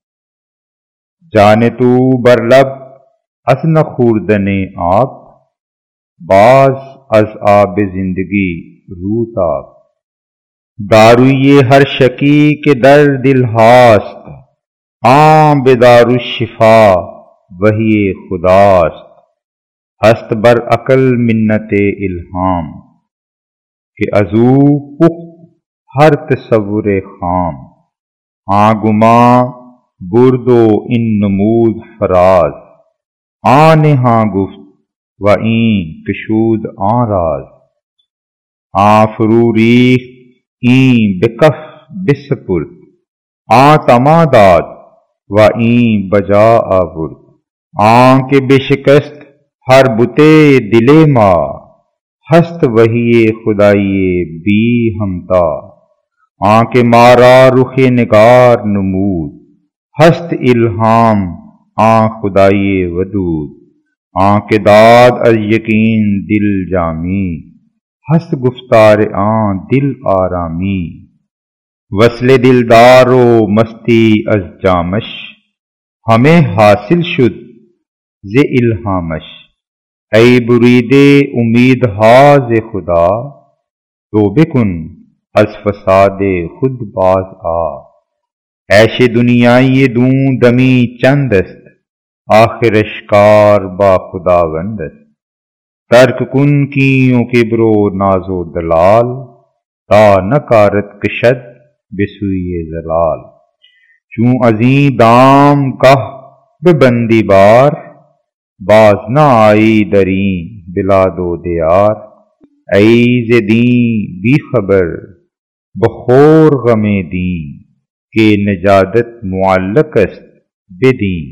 جانے تو بر لب از نہ خوردن آب باز از آب زندگی روتاب داروی ہر شکی کے در دل ہاست آں بدار الشفا وہی خداست ہست بر عقل منت الہام کہ ازو پخت ہر تصور خام آں گماں برد و ان نمود فراز آں نہاں گفت و این کشود آں راز آں فرو ریخت این بکف بسپرد آں تما داد و این بجا آورد آں کے بشکست ہر بتے دل ما ہست وہی خدائی بی ہمتا آں کے مارا رخ نگار نمود ہست الہام آں خدائی ودود آں کے داد از یقین دل جامی ہست گفتار آں دل آرامی وصل دلدار و مستی از جامش ہمیں حاصل شد ز الہامش ای برید امید ہاز خدا توبہ کن از فساد خود باز آ عیش دنیای دوں دمی چند است آخرش کار با خداوند است ترک کن کیوں کبر و ناز و دلال تا نکارت کشد بسوی زلال چوں ازیں دام کہ ببندی بار باز نہ آئی دریں بلاد و دیار ای ز دیں بی خبر بخور غم دیں کہ نجادت معلق است بدیں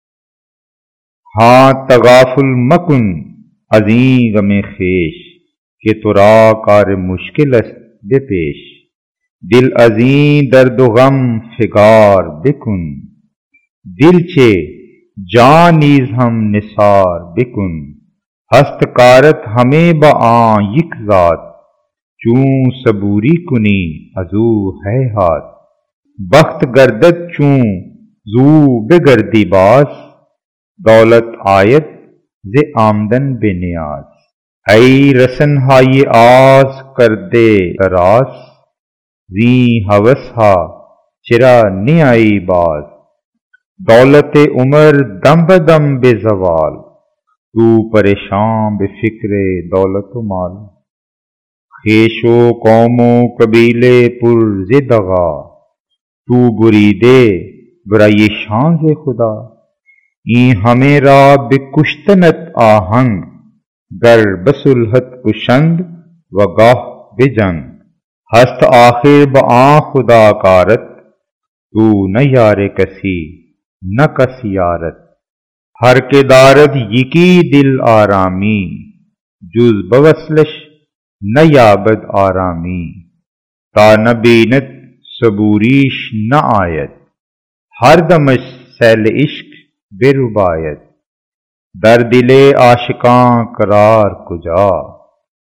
ہاں تغافل مکن ازیں غم خویش کہ ترا کار مشکل است بپیش دل ازیں درد و غم فگار بکن دل چے جان نیز ہم نثار بکن ہست کارت ہمیں با آں یک ذات چوں صبوری کنی ازو ہے ہاتھ بخت گردد چوں زو بگردی باز دولت آیت ز آمدن بے نیاز ای رسن ہائی آز کردے دراز زیں ہوس ہا چرا نی آئی باز دولت عمر دم بدم بے زوال تو پریشان بے فکر دولت و مال خیش و قوم و قبیلے پر زدغا تو بریدے برائی شان سے خدا این ہمیں را بکشتنت آہنگ گر بسلحت کشند و گاہ بجنگ ہست آخر بآں خدا کارت تو نہ یار کسی نہ کس یارت ہر کے دارد یکی دل آرامی جز بوصلش نہ یابد آرامی تا نہ بینت صبوریش نہ آیت ہر دمش سیل عشق بے ربایت در دل عاشقاں قرار کجا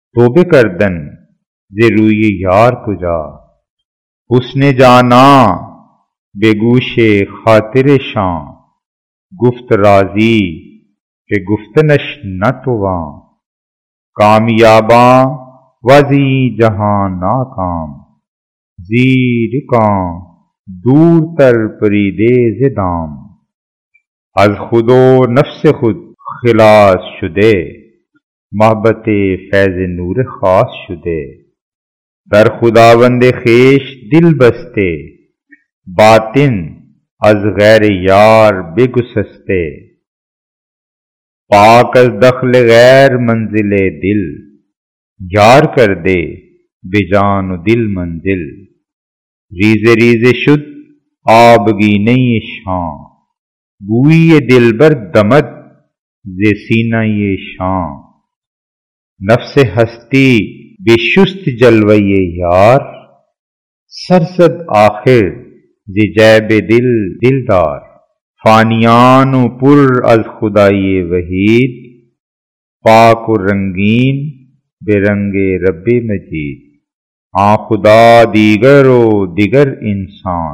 توبه کردن ز روی یار کجا، حسن جانا به گوش خاطرشان، گفت راضی که گفتنش نتواں، کامیاباں وزی جہاں ناکام، زیر کاں دور تر پریدے ز دام، از خود و نفس خود خلاص شده، محبت فیض نور خاص شده، در خداوند خویش دل بسته، باطن از غیر یار بگسسته، پاک از دخل غیر منزل دل، یار کرده به جان و دل منزل، ریزه ریزه شد آبگینه شام، بوی دلبر دمد ز سینه شام، نفس ہستی بشست جلوه یار، سرزد آخر ز جیب دل دلدار، فانیان و پر از خدای وحید، پاک و رنگین به رنگ رب مجید، آن خدا دیگر و دیگر انسان،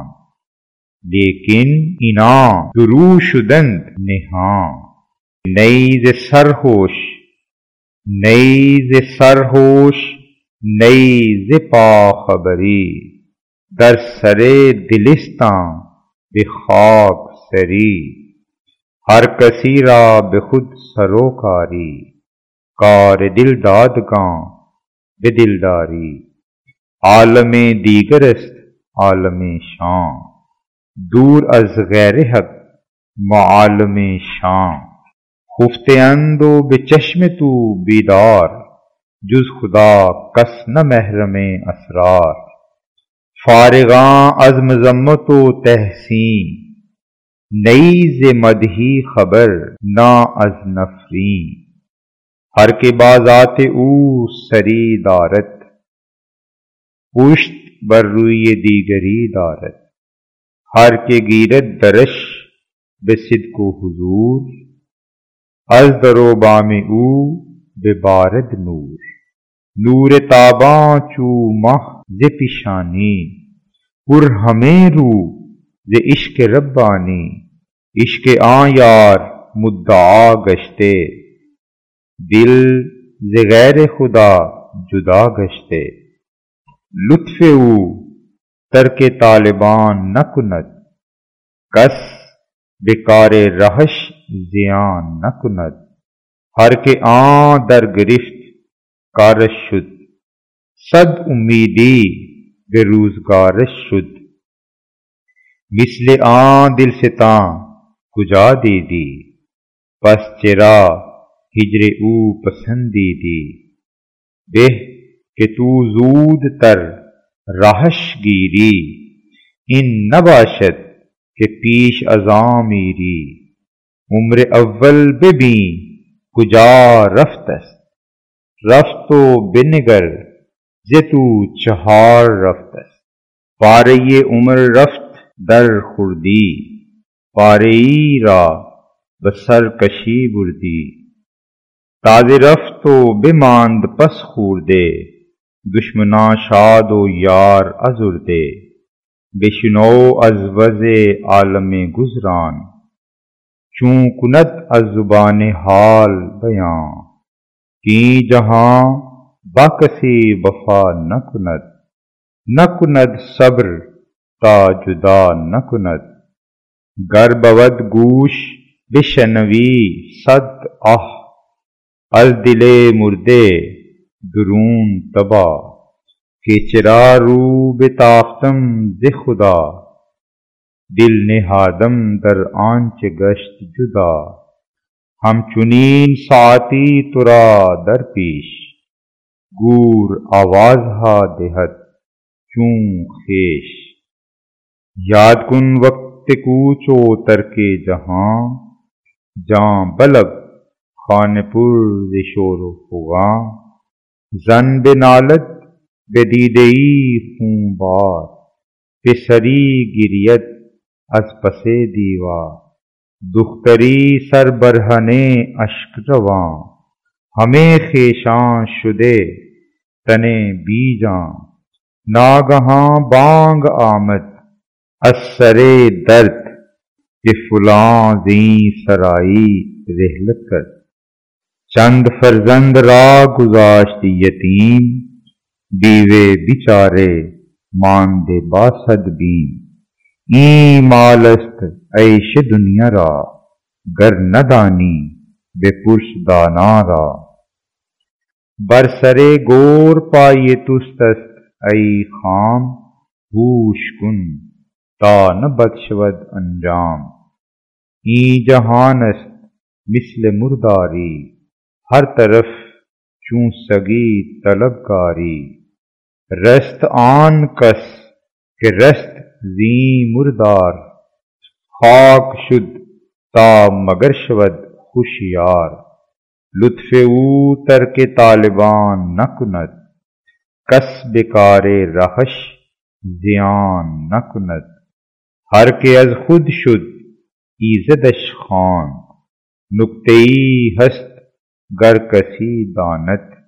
لیکن اینا درو شدند نهان، نی ز سرهوش نی ز سرهوش نی ز پاخبری، در سر دلستان به خاک سری، ہر کسی را به خود سروکاری، کار دل دادگاں به دلداری، عالم دیگر است عالم شان، دور از غیر حق معالم شان، خفته اند و به چشم تو بیدار، جز خدا کس نه محرم اسرار، فارغاں از مذمت و تحسین، نی ز مدحی خبر نہ از نفرین، ہر که با ذات او سری دارد، پشت بر روی دیگری دارد، هر که گیرد درش به صدق و حضور، از در و بام او ببارد نور، نور تاباں چو مه ز پیشانی، پر همه رو ز عشق ربانی، عشق آن یار مدعا گشته، دل ز غیر خدا جدا گشته، لطف او ترک طالبان نکند، کس به کار رهش زیان نکند، هر که آن در گرفت کارش شد، صد امیدی به روزگارش شد، مثل آن دلستان کجا دیدی، پس چرا ہجر او پسندیدی، به که تو زودتر رهش گیری، این نباشد که پیش از آن میری، عمر اول ببین کجا رفت است، رفت و بنگر ز تو چهار رفت است، پاره عمر رفت در خردی، پاره ای را به سرکشی بردی، تازه رفت و بماند پس خورده، دشمنان شاد و یار ازرده، بشنو از وضع عالم گزران، چون کند از زبان حال بیان، کی جہاں با کسی وفا نکند، نکند صبر تا جدا نکند، گر بود گوش بشنوی صد آه، از دل مرده درون تبا، که چرا رو بتاختم ز خدا، دل نهادم در آنچه گشت جدا، همچنین ساعتی تو را در پیش، گور آوازها دهد چون خویش، یاد کن وقت کوچ و ترک جہاں، جاں بلغ خانه پر ز شور و فغاں، زن بنالد به دیده ای خونبار، پسری گرید از پس دیوار، دختری سر برهنه اشک رواں، همه خویشان شده تنے بیجاں ناگہاں بانگ آمد از سرے درد کہ فلاں زیں سرائی رحلت کر چند فرزند را گذاشت یتیم بیوے بیچارے ماندے باسد بیم این مالست عیش دنیا را گر ندانی بپرس دانا را بر سرے گور پائے تست است ای خام ہوش کن تا نہ بد شود انجام این جہان است مثل مرداری ہر طرف چون سگی طلبکاری رست آن کس کہ رست زیں مردار خاک شد تا مگر شود خوشیار لطف او ترک طالبان نکند کس بکار رهش زیان نکند ہر که از خود شد ایزدش خواند نکته ای هست گر کسی داند